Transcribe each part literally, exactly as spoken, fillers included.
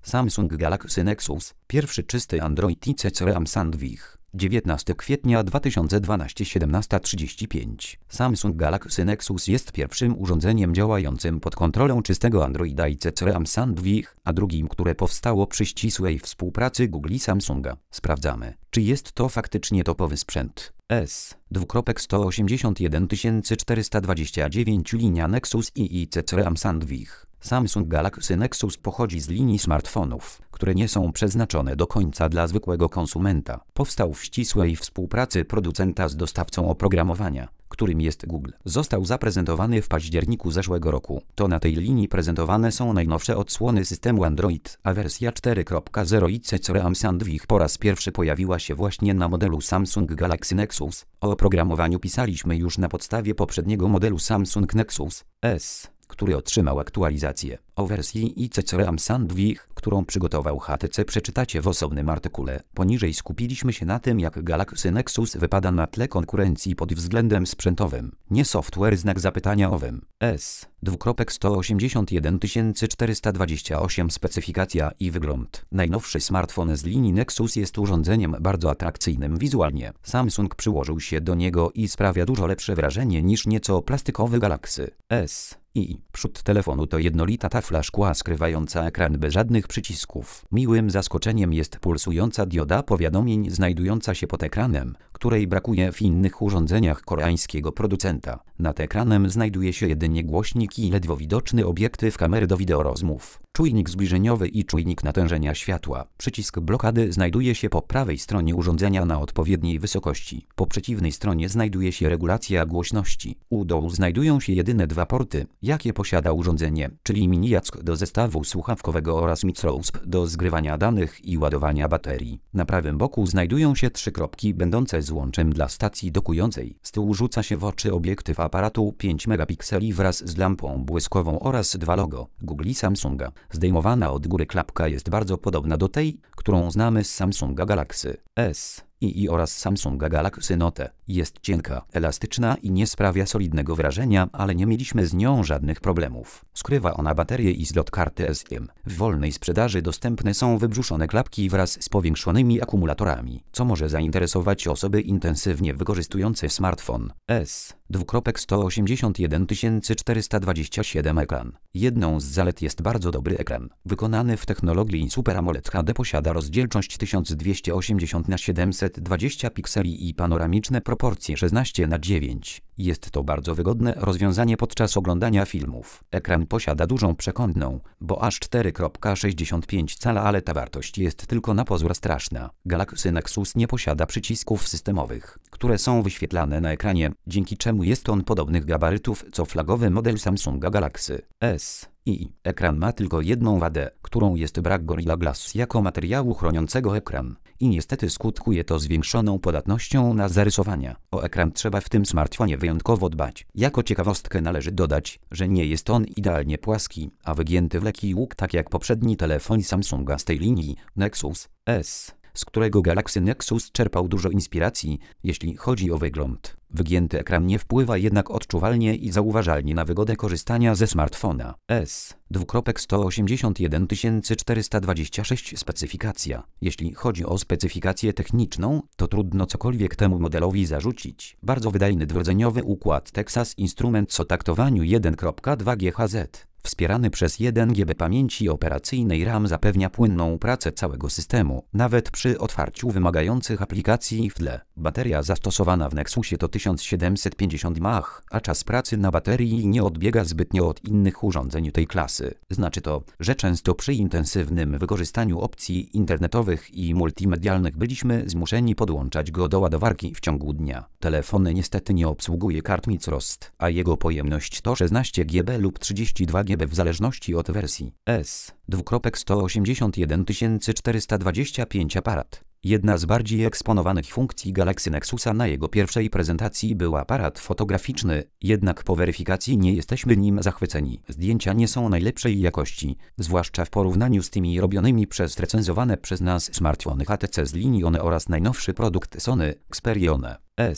Samsung Galaxy Nexus, pierwszy czysty Android I C C RAM Sandwich. dziewiętnastego kwietnia dwa tysiące dwunastego, siedemnasta trzydzieści pięć. Samsung Galaxy Nexus jest pierwszym urządzeniem działającym pod kontrolą czystego Androida I C C RAM Sandwich, a drugim, które powstało przy ścisłej współpracy Google i Samsunga. Sprawdzamy, czy jest to faktycznie topowy sprzęt. S sto osiemdziesiąt jeden tysięcy czterysta dwadzieścia dziewięć linia Nexus i I C C RAM Sandwich. Samsung Galaxy Nexus pochodzi z linii smartfonów, które nie są przeznaczone do końca dla zwykłego konsumenta. Powstał w ścisłej współpracy producenta z dostawcą oprogramowania, którym jest Google. Został zaprezentowany w październiku zeszłego roku. To na tej linii prezentowane są najnowsze odsłony systemu Android, a wersja cztery kropka zero I C C RAM Sandwich po raz pierwszy pojawiła się właśnie na modelu Samsung Galaxy Nexus. O oprogramowaniu pisaliśmy już na podstawie poprzedniego modelu Samsung Nexus S, który otrzymał aktualizację. O wersji I C C RAM Sandwich, którą przygotował H T C, przeczytacie w osobnym artykule. Poniżej skupiliśmy się na tym, jak Galaxy Nexus wypada na tle konkurencji pod względem sprzętowym. Nie software, znak zapytania owym. S sto osiemdziesiąt jeden tysięcy czterysta dwadzieścia osiem specyfikacja i wygląd. Najnowszy smartfon z linii Nexus jest urządzeniem bardzo atrakcyjnym wizualnie. Samsung przyłożył się do niego i sprawia dużo lepsze wrażenie niż nieco plastikowy Galaxy S. I przód telefonu to jednolita tafla szkła skrywająca ekran bez żadnych przycisków. Miłym zaskoczeniem jest pulsująca dioda powiadomień znajdująca się pod ekranem, której brakuje w innych urządzeniach koreańskiego producenta. Nad ekranem znajduje się jedynie głośnik i ledwo widoczny obiektyw kamery do wideorozmów, czujnik zbliżeniowy i czujnik natężenia światła. Przycisk blokady znajduje się po prawej stronie urządzenia na odpowiedniej wysokości. Po przeciwnej stronie znajduje się regulacja głośności. U dołu znajdują się jedyne dwa porty, jakie posiada urządzenie, czyli mini jack do zestawu słuchawkowego oraz microUSB do zgrywania danych i ładowania baterii. Na prawym boku znajdują się trzy kropki będące złączem dla stacji dokującej. Z tyłu rzuca się w oczy obiektyw aparatu pięć megapikseli wraz z lampą błyskową oraz dwa logo Google i Samsunga. Zdejmowana od góry klapka jest bardzo podobna do tej, którą znamy z Samsunga Galaxy S i i oraz Samsunga Galaxy Note. Jest cienka, elastyczna i nie sprawia solidnego wrażenia, ale nie mieliśmy z nią żadnych problemów. Skrywa ona baterię i zlot karty S I M. W wolnej sprzedaży dostępne są wybrzuszone klapki wraz z powiększonymi akumulatorami, co może zainteresować osoby intensywnie wykorzystujące smartfon. S sto osiemdziesiąt jeden tysięcy czterysta dwadzieścia siedem ekran. Jedną z zalet jest bardzo dobry ekran. Wykonany w technologii Super AMOLED H D posiada rozdzielczość tysiąc dwieście osiemdziesiąt na siedemset dwadzieścia pikseli i panoramiczne proporcje szesnaście na dziewięć. Jest to bardzo wygodne rozwiązanie podczas oglądania filmów. Ekran posiada dużą przekątną, bo aż cztery przecinek sześćdziesiąt pięć cala, ale ta wartość jest tylko na pozór straszna. Galaxy Nexus nie posiada przycisków systemowych, które są wyświetlane na ekranie, dzięki czemu jest on podobnych gabarytów co flagowy model Samsunga Galaxy S. I ekran ma tylko jedną wadę, którą jest brak Gorilla Glass jako materiału chroniącego ekran. I niestety skutkuje to zwiększoną podatnością na zarysowania. O ekran trzeba w tym smartfonie wyjątkowo dbać. Jako ciekawostkę należy dodać, że nie jest on idealnie płaski, a wygięty w lekki łuk tak jak poprzedni telefon Samsunga z tej linii Nexus S, z którego Galaxy Nexus czerpał dużo inspiracji, jeśli chodzi o wygląd. Wygięty ekran nie wpływa jednak odczuwalnie i zauważalnie na wygodę korzystania ze smartfona. S sto osiemdziesiąt jeden tysięcy czterysta dwadzieścia sześć specyfikacja. Jeśli chodzi o specyfikację techniczną, to trudno cokolwiek temu modelowi zarzucić. Bardzo wydajny dwurdzeniowy układ Texas Instruments o taktowaniu jeden przecinek dwa gigaherca. Wspierany przez jeden gigabyt pamięci operacyjnej RAM zapewnia płynną pracę całego systemu, nawet przy otwarciu wymagających aplikacji w tle. Bateria zastosowana w Nexusie to tysiąc siedemset pięćdziesiąt mAh, a czas pracy na baterii nie odbiega zbytnio od innych urządzeń tej klasy. Znaczy to, że często przy intensywnym wykorzystaniu opcji internetowych i multimedialnych byliśmy zmuszeni podłączać go do ładowarki w ciągu dnia. Telefon niestety nie obsługuje kart microSD, a jego pojemność to szesnaście gigabytów lub trzydzieści dwa gigabyty w zależności od wersji. S sto osiemdziesiąt jeden tysięcy czterysta dwadzieścia pięć aparat. Jedna z bardziej eksponowanych funkcji Galaxy Nexusa na jego pierwszej prezentacji był aparat fotograficzny, jednak po weryfikacji nie jesteśmy nim zachwyceni. Zdjęcia nie są najlepszej jakości, zwłaszcza w porównaniu z tymi robionymi przez recenzowane przez nas smartfony H T C z linii One oraz najnowszy produkt Sony Xperia S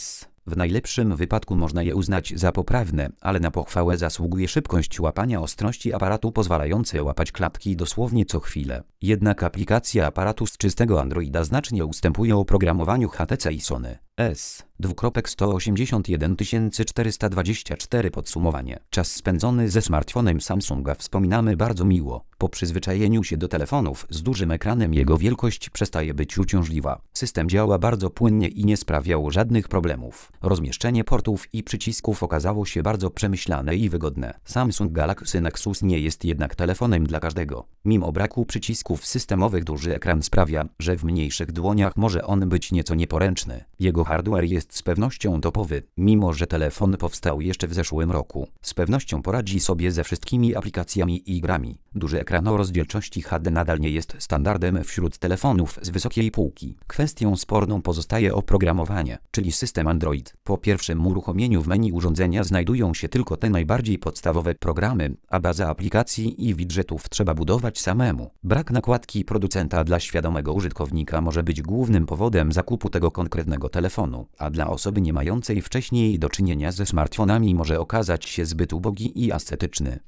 W najlepszym wypadku można je uznać za poprawne, ale na pochwałę zasługuje szybkość łapania ostrości aparatu pozwalające łapać klatki dosłownie co chwilę. Jednak aplikacja aparatu z czystego Androida znacznie ustępuje oprogramowaniu H T C i Sony. S. sto osiemdziesiąt jeden tysięcy czterysta dwadzieścia cztery Podsumowanie. Czas spędzony ze smartfonem Samsunga wspominamy bardzo miło. Po przyzwyczajeniu się do telefonów z dużym ekranem jego wielkość przestaje być uciążliwa. System działa bardzo płynnie i nie sprawiał żadnych problemów. Rozmieszczenie portów i przycisków okazało się bardzo przemyślane i wygodne. Samsung Galaxy Nexus nie jest jednak telefonem dla każdego. Mimo braku przycisków systemowych duży ekran sprawia, że w mniejszych dłoniach może on być nieco nieporęczny. Jego hardware jest z pewnością topowy, mimo że telefon powstał jeszcze w zeszłym roku. Z pewnością poradzi sobie ze wszystkimi aplikacjami i grami. Duży ekran o rozdzielczości H D nadal nie jest standardem wśród telefonów z wysokiej półki. Kwestią sporną pozostaje oprogramowanie, czyli system Android. Po pierwszym uruchomieniu w menu urządzenia znajdują się tylko te najbardziej podstawowe programy, a bazę aplikacji i widgetów trzeba budować samemu. Brak nakładki producenta dla świadomego użytkownika może być głównym powodem zakupu tego konkretnego telefonu, a dla osoby nie mającej wcześniej do czynienia ze smartfonami może okazać się zbyt ubogi i ascetyczny.